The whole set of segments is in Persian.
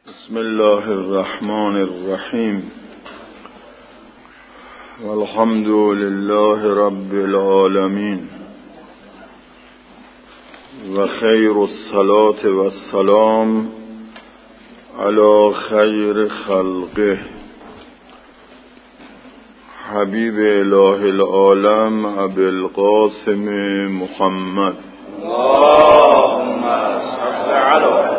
بسم الله الرحمن الرحیم والحمد لله رب العالمین و خیر الصلاة و السلام علی خیر خلقه حبیب اله العالم ابی القاسم محمد اللهم صل علی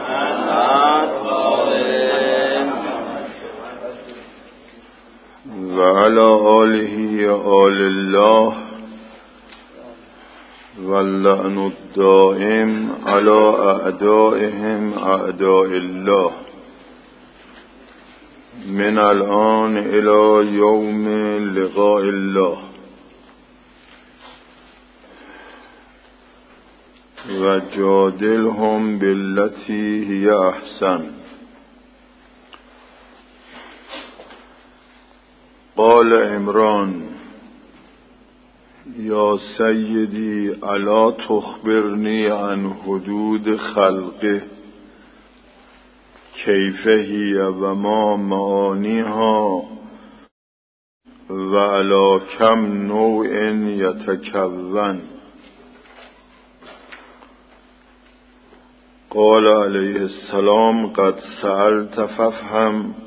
و علی آله آل الله واللعن الدائم علی اعدائهم اعداء الله من الان الى یوم لقاء الله و جادلهم بالتی هی احسن. قال عمران یا سیدی الا تخبرنی عن حدود خلقه کیف هی و ما معانیها و علی کم نوع یتکون. قال علیه السلام قد سألت فافهم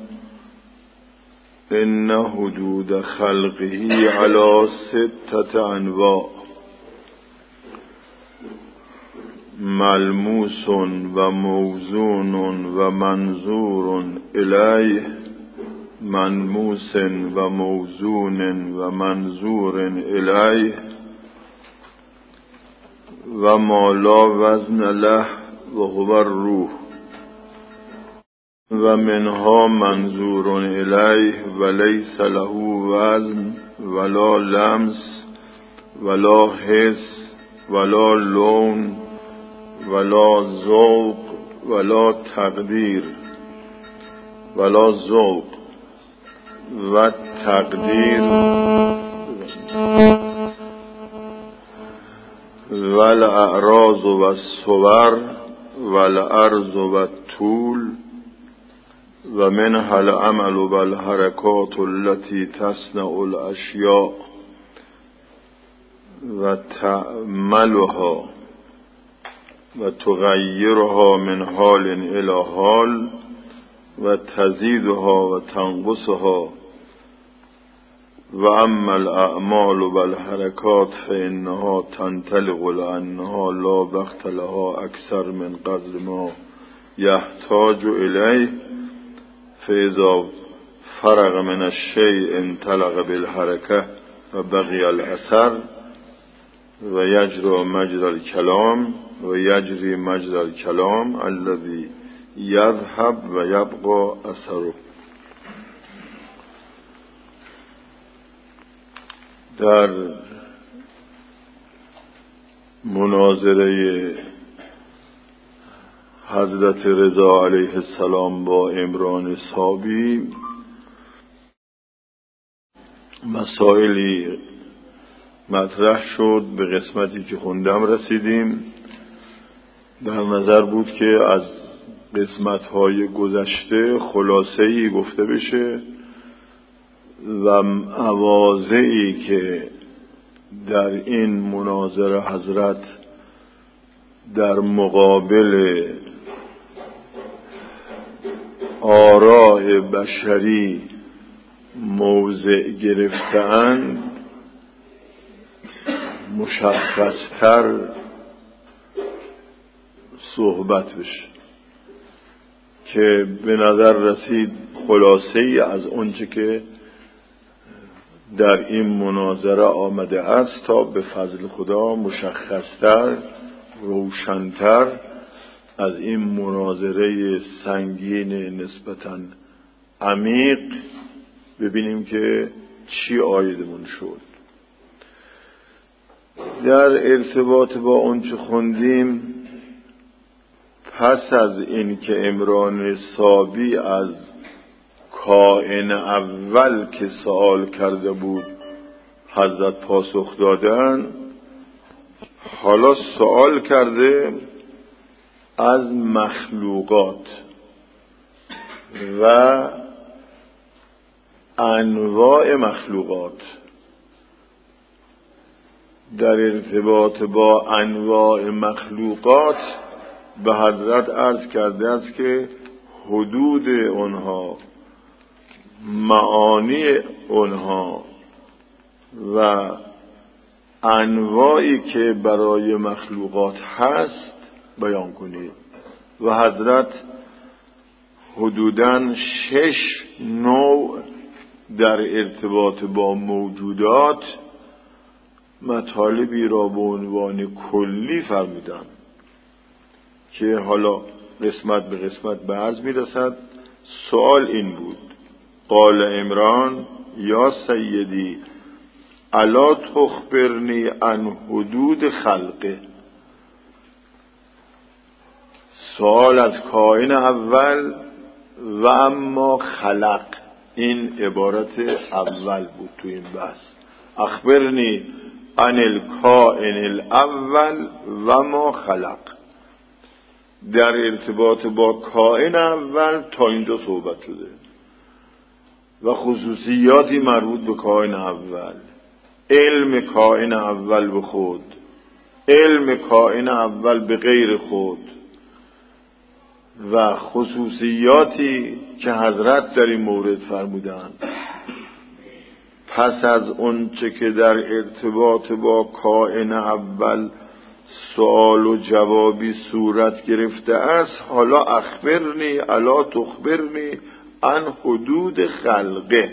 ان حدود خلقه علی 6 انواع ملموس و موزون و منظور الیه ملموس و موزون و منظور الیه و ما لا وزن له و هو الروح و منها منظور الیه و لیس له وزن ولا لمس ولا حس ولا لون ولا ذوق ولا تقدیر ولا ذوق و تقدیر والاعراض و الصور والعرض و الطول و منها العمل والحرکات التي تصنع الاشیاء و تعملها و تغیرها من حال الى حال و تزیدها و تنقصها و اما الاعمال والحرکات فانها تنطلق لانها لا وقت لها اکثر من قدر ما یحتاج الیه فاذا فرغ من الشیء انطلق بالحرکه و بقی الاثر و یجری مجرى الکلام و یجری مجرى الکلام الذي یذهب و یبقى اثره. در مناظره حضرت رضا علیه السلام با عمران صابی مسائلی مطرح شد. به قسمتی که خوندم رسیدیم. در نظر بود که از قسمت‌های گذشته خلاصه‌ای گفته بشه و مواضعی که در این مناظره حضرت در مقابل آراء بشری موضع گرفتند مشخصتر صحبت بشه که به نظر رسید خلاصه‌ای از اونچه که در این مناظره آمده است تا به فضل خدا مشخصتر روشنتر از این مناظره سنگین نسبتاً عمیق ببینیم که چی عایدمون شد. در ارتباط با اونچه خوندیم پس از این که عمران صابی از کائن اول که سوال کرده بود حضرت پاسخ دادن، حالا سوال کرده از مخلوقات و انواع مخلوقات. در ارتباط با انواع مخلوقات به حضرت عرض کرده است که حدود اونها، معانی اونها و انواعی که برای مخلوقات هست بیان کنید. و حضرت حدوداً 6 نوع در ارتباط با موجودات مطالبی را به عنوان کلی فرمودند که حالا قسمت به قسمت به عرض میرسد. سوال این بود: قال عمران یا سیدی الا تخبرنی عن حدود خلقه. سوال از کائن اول و اما خلق، این عبارت اول بود تو این بحث. اخبرنی عن الکائن الاول و ما خلق. در ارتباط با کائن اول تا اینجا صحبت شده و خصوصیاتی مربوط به کائن اول، علم کائن اول به خود، علم کائن اول به غیر خود و خصوصیاتی که حضرت در این مورد فرمودند. پس از اون چه که در ارتباط با کائن اول سوال و جوابی صورت گرفته است، حالا اخبرنی الا تخبرنی عن حدود خلقه.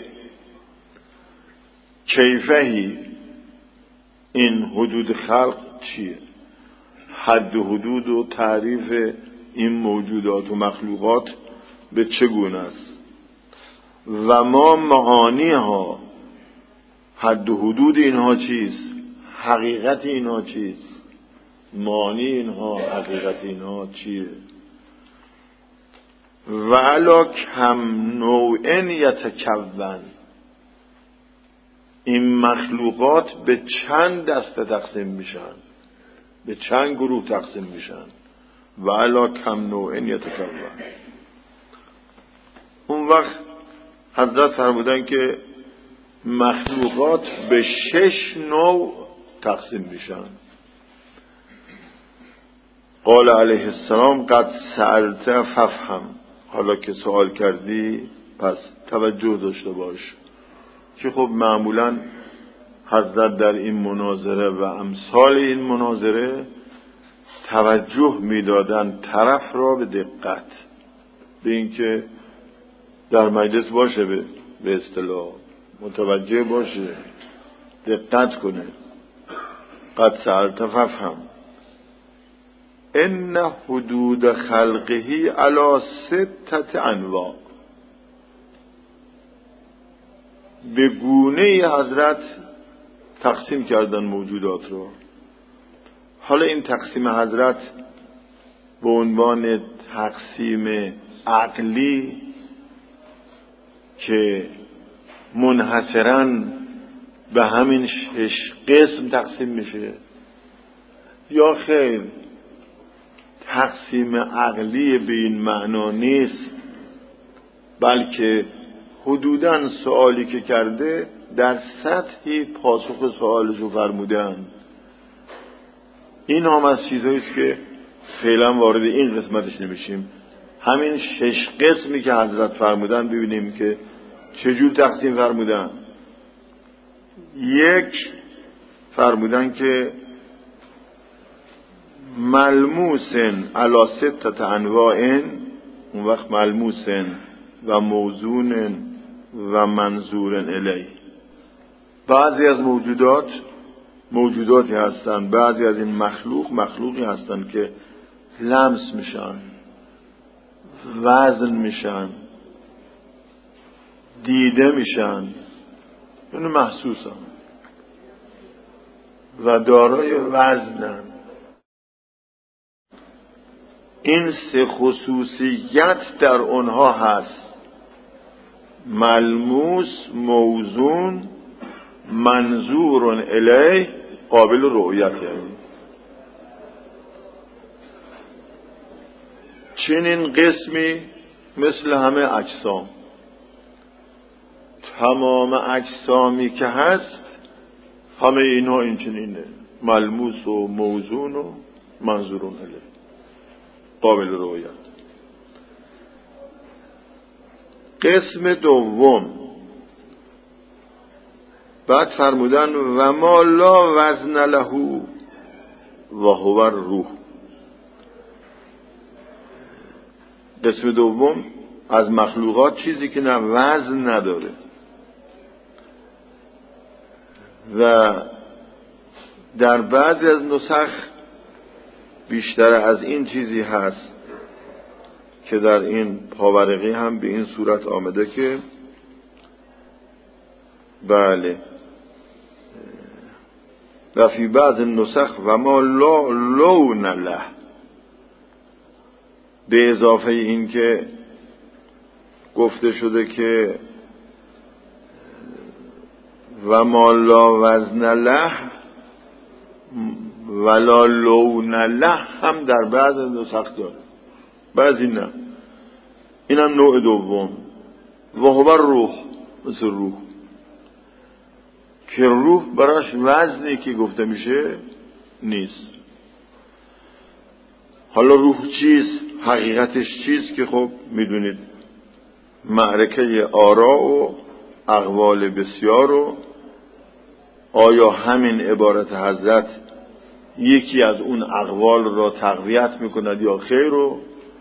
کیفهی، این حدود خلق چیه؟ حد و حدود و تعریف این موجودات و مخلوقات به چگونه است و ما معانی ها، حد و حدود اینها چیست، حقیقت اینها چیست، معانی اینها، حقیقت اینها چیه؟ و علا کم نوعن یتکون، این مخلوقات به چند دسته تقسیم میشن، به چند گروه تقسیم میشن. و علا کم نوعن یتکون. اون وقت حضرت فرمودن که مخلوقات به 6 نوع تقسیم میشن. قال علیه السلام قد سألت فافهم. حالا که سوال کردی پس توجه داشته باش که خب معمولا حضرت در این مناظره و امثال این مناظره توجه میدادن طرف را به دقت، به اینکه در مجلس باشه، به اصطلاح متوجه باشه، دقت کنه. قد سألت فافهم ان حدود خلقه علی 6 انواع. به گونه حضرت تقسیم کردن موجودات رو. حالا این تقسیم حضرت به عنوان تقسیم عقلی که منحصراً به همین 6 قسم تقسیم میشه، یا خیر تقسیم عقلی به این معنا نیست، بلکه حدوداً سوالی که کرده در سطحی پاسخ سوالشو فرمودن. این هم از چیزهایی است که فعلا وارد این قسمتش نمیشیم. همین 6 قسمی که حضرت فرمودن ببینیم که چجور تقسیم فرمودن. یک، فرمودن که ملموسن علی 6 انواع، اون وقت ملموسن و موزون و منظورن الیه. بعضی از موجوداتی هستن، بعضی از این مخلوقی هستن که لمس میشن، وزن میشن، دیده میشن، یعنی محسوسن و دارای وزنن. این 3 خصوصیت در اونها هست: ملموس، موزون، منظور الیه، قابل رؤیت. یعنی چنین قسمی مثل همه اجسام، تمام اجسامی که هست همه اینها این چنینه، ملموس و موزون و منظورون الیه، قابل رؤیت. قسم دوم بعد فرمودن و ما لا وزن له و هو الروح. قسم دوم از مخلوقات چیزی که نه وزن نداره و در بعضی از نسخ بیشتر از این چیزی هست که در این پاورقی هم به این صورت آمده که بله و فی بعض النسخ و ما لا لون له، به اضافه این که گفته شده که و ما لا وزن له ولا لون له هم در بعض نسخ داره، بعضی نه. این هم نوع دوم. و هو الروح، مثل روح که روح براش وزنی که گفته میشه نیست. حالا روح چیست، حقیقتش چیست که خب میدونید معرکه آرا و اقوال بسیار و آیا همین عبارت حضرت یکی از اون اقوال را تقویت میکند یا خیر، و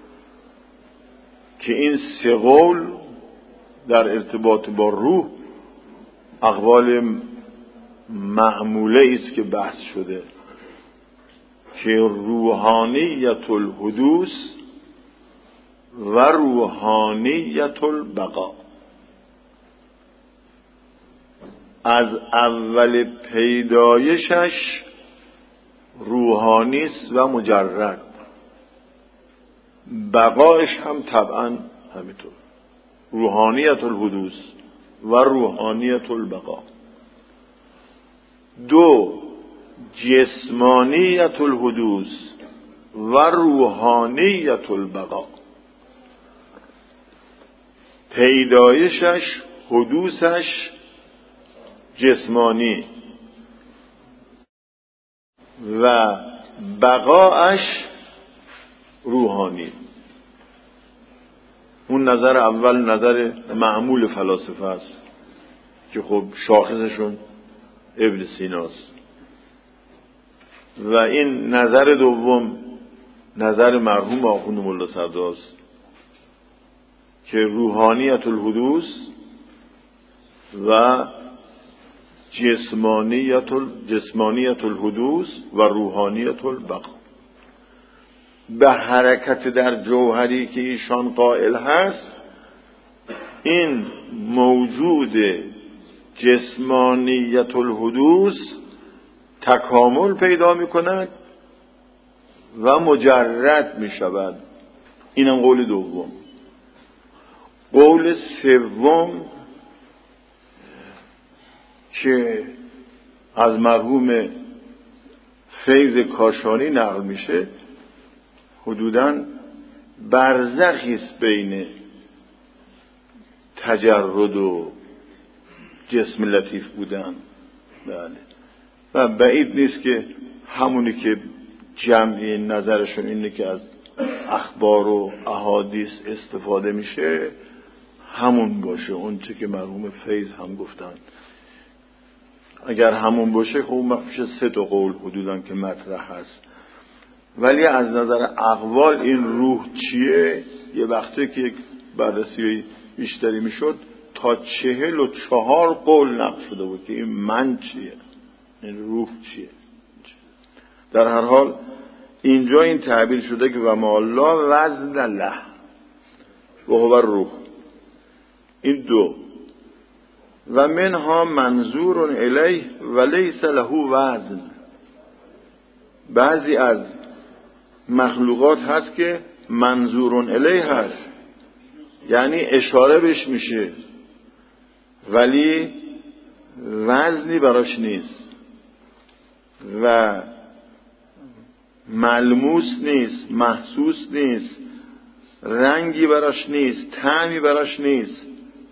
که این سه قول در ارتباط با روح اقوال معموله است که بحث شده که روحانیت الحدوث و روحانیت البقا از اول پیدایشش روحانی است و مجرد، بقایش هم طبعا همینطور، روحانیت الحدوث و روحانیت البقا. دو، جسمانیت الحدوث و روحانیت البقا، پیدایشش حدوثش جسمانی و بقاش روحانی. اون نظر اول نظر معمول فلاسفه است که خب شاخصشون ابن سیناست، و این نظر دوم نظر مرحوم آخوند ملا سرداست که روحانیت الحدوث و جسمانیت الحدوث و روحانیت البقا. به حرکت در جوهری که ایشان قائل هست، این موجود جسمانیت الحدوث تکامل پیدا می کند و مجرد می شود. اینم قول دوم. قول سوم که از مرحوم فیض کاشانی نقل میشه، حدوداً برزخی است بین تجرد و جسم لطیف بودن. بله. و بعید نیست که همونی که جمعی نظرشون اینه که از اخبار و احادیث استفاده میشه همون باشه، اون چه که مرحوم فیض هم گفتن. اگر همون باشه خب اون میشه 3 قول حدوداً که مطرح هست. ولی از نظر اقوال این روح چیه، یه وقتی که یک بررسی بیشتری میشد تا 44 قول نقل شده بود که این من چیه، این روح چیه. در هر حال اینجا این تعبیر شده که و ما لا وزن له و هو الروح. این دو. و منها منظور الیه و لیس له وزن. بعضی از مخلوقات هست که منظور الیه هست، یعنی اشاره بهش میشه ولی وزنی براش نیست و ملموس نیست، محسوس نیست رنگی براش نیست، طعمی براش نیست.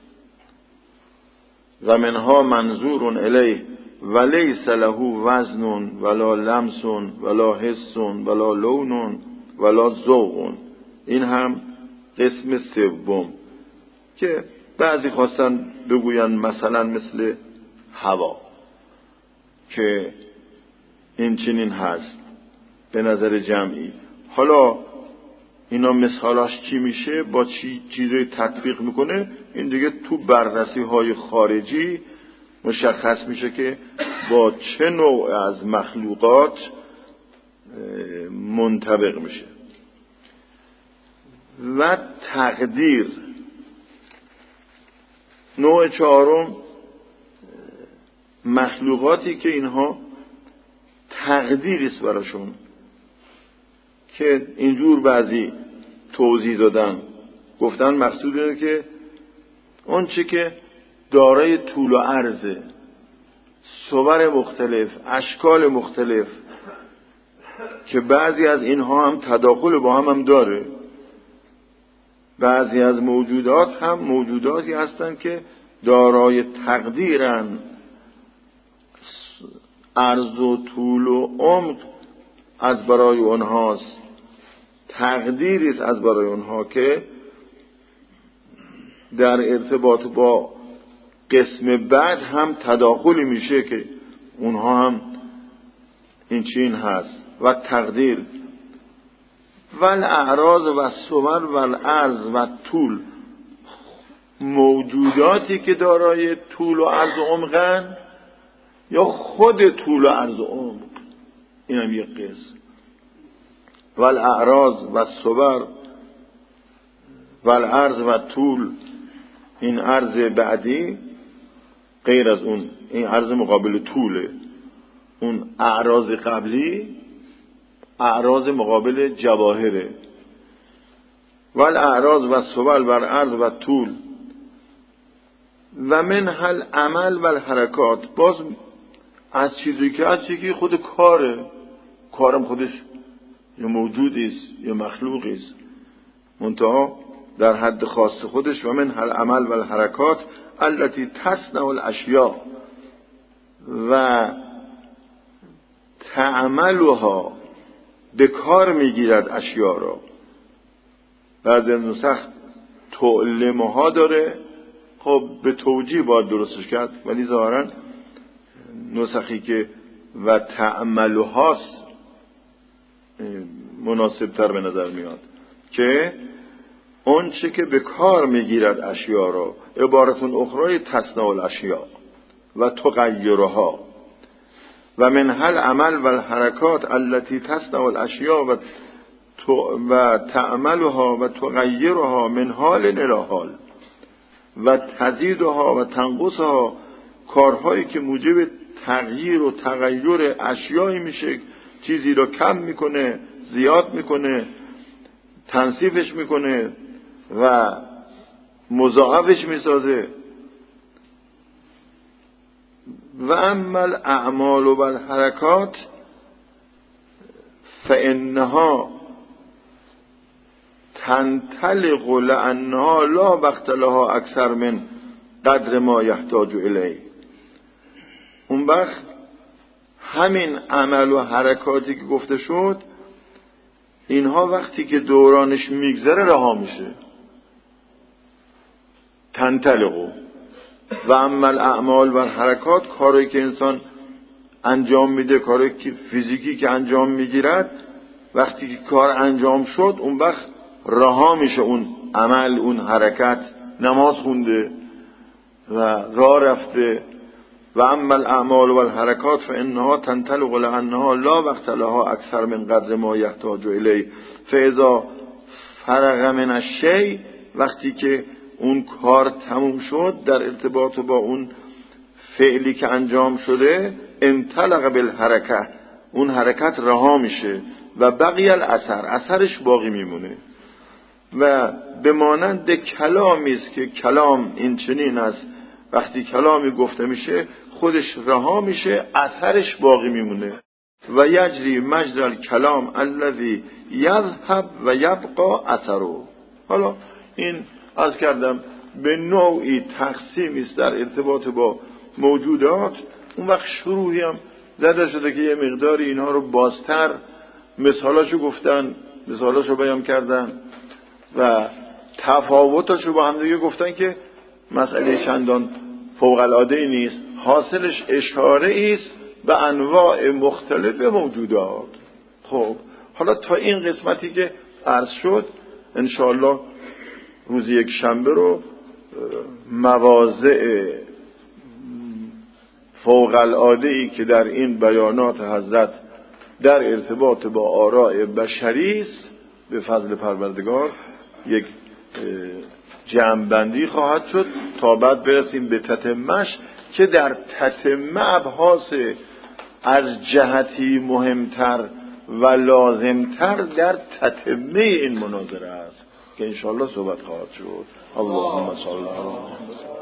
و منها منظور الیه ولیس له وزن ولا لمس ولا حس ولا لون ولا ذوق. این هم قسم سوم که بعضی خواستن بگوین مثلا مثل هوا که این چنین هست به نظر جمعی. حالا اینا مثالاش چی میشه، با چی چیزی تطبیق میکنه، این دیگه تو بررسی های خارجی مشخص میشه که با چه نوع از مخلوقات منطبق میشه. و تقدیر، نوع چهارم مخلوقاتی که اینها تقدیریست براشون، که اینجور بعضی توضیح دادن، گفتن مقصود اینه که اون چی که دارای طول و عرضه، صور مختلف، اشکال مختلف، که بعضی از اینها هم تداخل با هم داره. بعضی از موجودات هم موجوداتی هستند که دارای تقدیرن، عرض و طول و عمق از برای اونهاست، تقدیری است از برای اونها که در ارتباط با قسم بعد هم تداخلی میشه که اونها هم این چین هست. و تقدیر و الاعراض و الصور و العرض و طول، موجوداتی که دارای طول و عرض و عمقن یا خود طول و عرض و عمق، این هم یک قسم. و الاعراض و الصور و العرض و طول، این عرض بعدی غیر از اون، این عرض مقابل طوله. اون اعراض قبلی اعراض مقابل جواهره. و الاعراض و الصور و العرض و طول و من هل عمل و الحرکات، باز از چیزی که از چیزی که خود کارم خودش یه موجودیست یه مخلوقیست، منتها در حد خاص خودش. و من هل عمل و الحرکات التي تصنع الاشیاء و تعملها، به کار میگیرد اشیاء را. بعد نسخ تعلمها داره، خب به توجیه باید درستش کرد، ولی ظاهرا نسخی که و تعملهاست مناسب تر به نظر میاد، که اون چه که به کار میگیرد اشیاء را. عبارتون اخرى تصنع الاشیاء و تغیرها. و من هل عمل و الحرکات التي تصنع الاشیاء و تعملها و تغیرها من حال الى حال و تزیدها و تنقصها، کارهایی که موجب تغییر و تغییر اشیایی میشه، چیزی رو کم میکنه، زیاد میکنه، تنصیفش میکنه و مضاعفش میسازه. و اما الاعمال و الحرکات فانها تنطلق لانها لا وقت لها اکثر من قدر ما یحتاج الیه. اون وقت همین عمل و حرکاتی که گفته شد، اینها وقتی که دورانش میگذره رها میشه. تنطلقو. و اما الاعمال و الحرکات، کاری که انسان انجام میده، کاری که فیزیکی که انجام میگیرد، وقتی که کار انجام شد اون وقت رها میشه اون عمل، اون حرکت. نماز خونده و راه رفته. و اما الاعمال و الحرکات فانها تنطلق لانها لا وقت لها اکثر من قدر ما یحتاج الیه فاذا فرغ من الشیء، وقتی که اون کار تموم شد در ارتباط با اون فعلی که انجام شده، انطلق بالحرکه، اون حرکت رها میشه و بقی الاثر، اثرش باقی میمونه. و به مانند کلامی است که کلام این چنین است، وقتی کلامی گفته میشه خودش رها میشه، اثرش باقی میمونه. و یجری مجرى الکلام الذی یذهب و یبقى اثره. حالا این عرض کردم به نوعی تقسیمی است در ارتباط با موجودات. اون وقت شروعی هم زده شده که یه مقداری اینها رو بازتر مثالاشو گفتن، مثالاشو بیان کردن و تفاوتاشو با هم دیگه گفتن که مسئله چندان فوق العاده نیست، حاصلش اشاره است به انواع مختلف موجودات. خب حالا تا این قسمتی که عرض شد انشاءالله روز یک شنبه رو مواضع فوق العاده‌ای که در این بیانات حضرت در ارتباط با آراء بشری است به فضل پروردگار یک جمع‌بندی خواهد شد تا بعد برسیم به تتمه‌اش که در تتمه ابحاث از جهتی مهمتر و لازمتر در تتمه این مناظره است که انشاءالله صحبت خواهد شد. اللهم صل علی محمد.